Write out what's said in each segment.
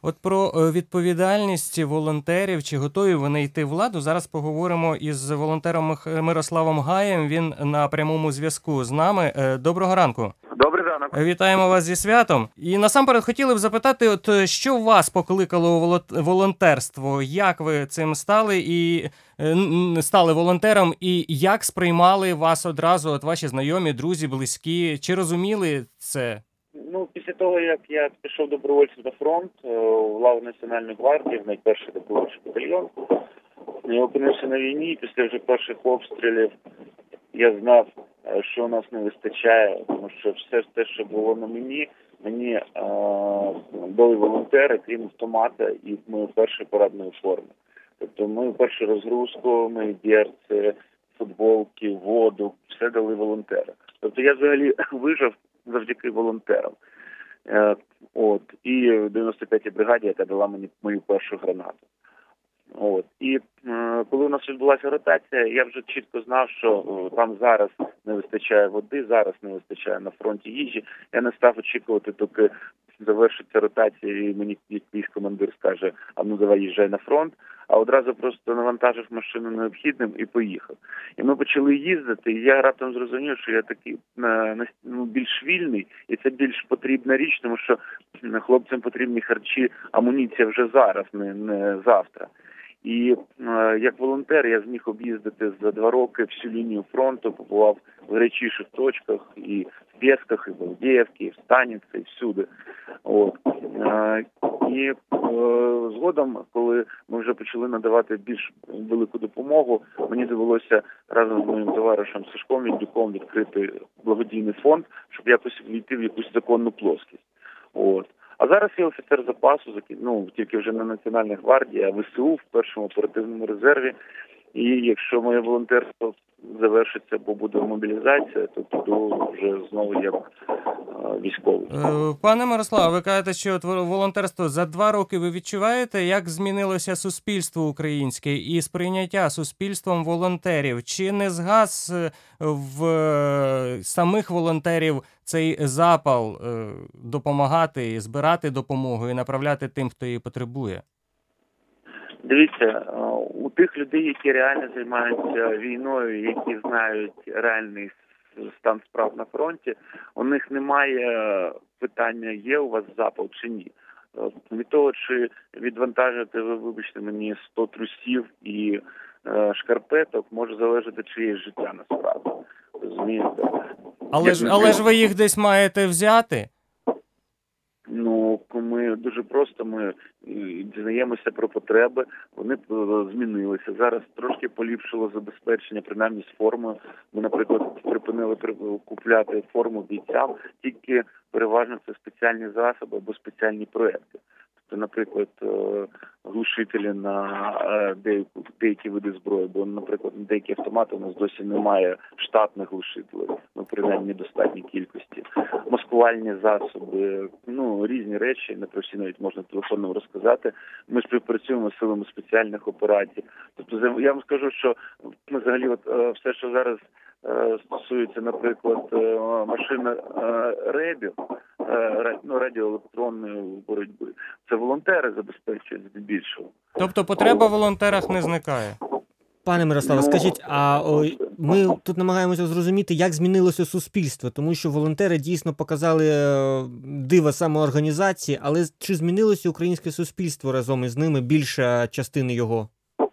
От про відповідальність волонтерів, чи готові вони йти в владу, зараз поговоримо із волонтером Мирославом Гаєм, він на прямому зв'язку з нами. Доброго ранку. Добрий ранок. Вітаємо вас зі святом. І насамперед хотіли б запитати, от що вас покликало у волонтерство? Як ви цим стали і стали волонтером? І як сприймали вас одразу, от ваші знайомі, друзі, близькі? Чи розуміли це? Ну, після того, як я пішов добровольцем на фронт, в лаву Національної гвардії, в найперший добровольчий батальйон, я опинився на війні, і після вже перших обстрілів я знав, що у нас не вистачає, тому що все те, що було на мені дали волонтери, крім автомата і мою першу парадну форму. Тобто мою першу розгрузку, мої берці, футболки, воду, все дали волонтери. Тобто я взагалі вижив завдяки волонтерам. І в 95-й бригаді, яка дала мені мою першу гранату. І коли у нас відбулася ротація, я вже чітко знав, що там зараз не вистачає води, зараз не вистачає на фронті їжі. Я не став очікувати, доки завершиться ротація і мені якийсь командир скаже, а ну давай їжджай на фронт, а одразу просто навантажив машину необхідним і поїхав. І ми почали їздити, і я раптом зрозумів, що я такий більш вільний, і це більш потрібна річ, тому що хлопцям потрібні харчі, амуніція вже зараз, не завтра. І як волонтер я зміг об'їздити за 2 роки всю лінію фронту, побував в гарячіших точках, і в Пєсках, і в Авдіївці, і в Станиці, і всюди. Згодом, коли ми вже почали надавати більш велику допомогу, мені довелося разом з моїм товаришем Сашком Віддюком відкрити благодійний фонд, щоб якось війти в якусь законну плоскість. А зараз я офіцер запасу, тільки вже не Національній гвардії, а ВСУ в першому оперативному резерві. І якщо моє волонтерство завершиться, бо буде мобілізація, то піду вже знову як військовий. Пане Мирославе, ви кажете, що волонтерство за 2 роки ви відчуваєте, як змінилося суспільство українське і сприйняття суспільством волонтерів? Чи не згас в самих волонтерів цей запал допомагати, збирати допомогу і направляти тим, хто її потребує? Дивіться, у тих людей, які реально займаються війною, які знають реальний стан справ на фронті, у них немає питання, є у вас запал чи ні. Від того, чи відвантажити, вибачте мені, 100 трусів і шкарпеток, може залежати чиєсь життя насправді. Розумієте? Але ж ви їх десь маєте взяти? Ми дуже просто, ми дізнаємося про потреби, вони змінилися. Зараз трошки поліпшило забезпечення, принаймні з формою. Ми, наприклад, припинили купляти форму бійцям, тільки переважно це спеціальні засоби або спеціальні проекти. Тобто, наприклад, глушителі на деякі види зброї, бо, наприклад, на деякі автомати у нас досі немає штатних глушителів, принаймні недостатній кількості. Маскувальні засоби, різні речі, не про всі навіть можна телефоном розказати. Ми співпрацюємо з силами спеціальних операцій. Тобто, я вам скажу, що ми взагалі все, що зараз стосується, наприклад, машина РЕБів, радіоелектронної боротьби, це волонтери забезпечують здебільшого. Тобто потреба в волонтерах не зникає? Пане Мирославе, скажіть, ми тут намагаємося зрозуміти, як змінилося суспільство, тому що волонтери дійсно показали диво самоорганізації, але чи змінилося українське суспільство разом із ними, більша частина його?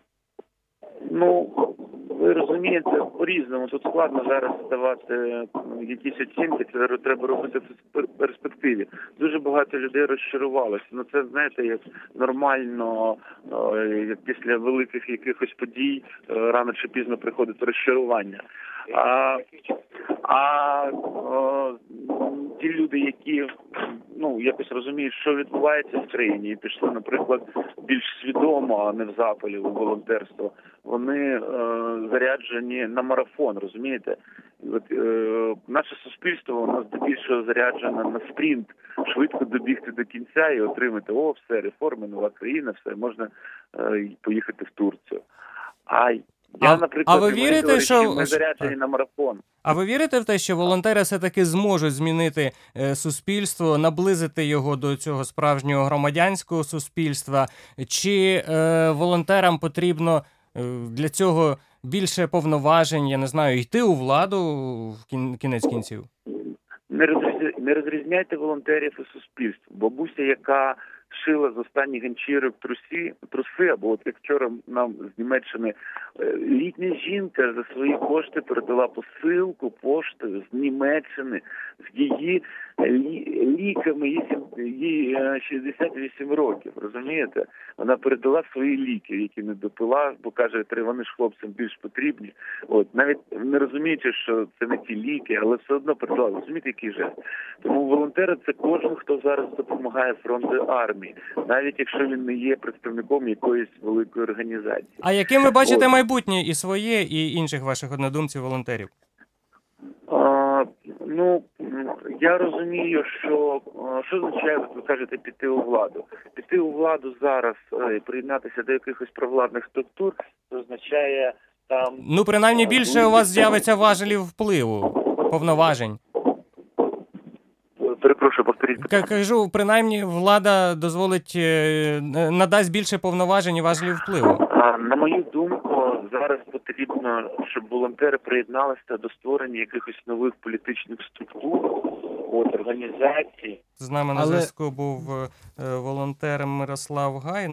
Ви розумієте, по-різному. Тут складно зараз ставати якісь оцінки, це треба робити в перспективі. Дуже багато людей розчарувалося. Це, знаєте, як нормально, як після великих якихось подій рано чи пізно приходить розчарування. Ті люди, які якось розуміють, що відбувається в країні, і пішли, наприклад, більш свідомо, а не в запалі у волонтерство, вони заряджені на марафон, розумієте? Наше суспільство, воно здебільшого заряджено на спринт, швидко добігти до кінця і отримати, все, реформи, нова країна, все, можна поїхати в Турцію. Я, А наприклад, ви мої вірите, товариші, що ми заряджені так. на марафон. А ви вірите в те, що волонтери все-таки зможуть змінити суспільство, наблизити його до цього справжнього громадянського суспільства? Чи волонтерам потрібно для цього більше повноважень, я не знаю, йти у владу кінець кінців? Не розрізняйте волонтерів і суспільство. Бабуся, яка шила з останніх ганчірок труси, або от як вчора нам з Німеччини літня жінка за свої кошти передала посилку поштою з Німеччини з її ліками, їй 68 років, розумієте? Вона передала свої ліки, які не допила, бо каже, вони ж хлопцям більш потрібні. От, навіть не розуміючи, що це не ті ліки, але все одно передала. Розумієте, який жест? Тому волонтери – це кожен, хто зараз допомагає фронту армії, навіть якщо він не є представником якоїсь великої організації. А яким ви бачите майбутнє і своє, і інших ваших однодумців-волонтерів? Ну, я розумію, що означає, ви кажете, піти у владу. Піти у владу зараз і приєднатися до якихось провладних структур, це означає там... Ну, принаймні, більше у вас з'явиться важелів впливу, повноважень. Перепрошую, повторіть. Кажу, принаймні, влада дозволить, надасть більше повноважень і важелів впливу. На мою думку, зараз потрібно, щоб волонтери приєдналися до створення якихось нових політичних структур, організацій. З нами на зв'язку був волонтер Мирослав Гай.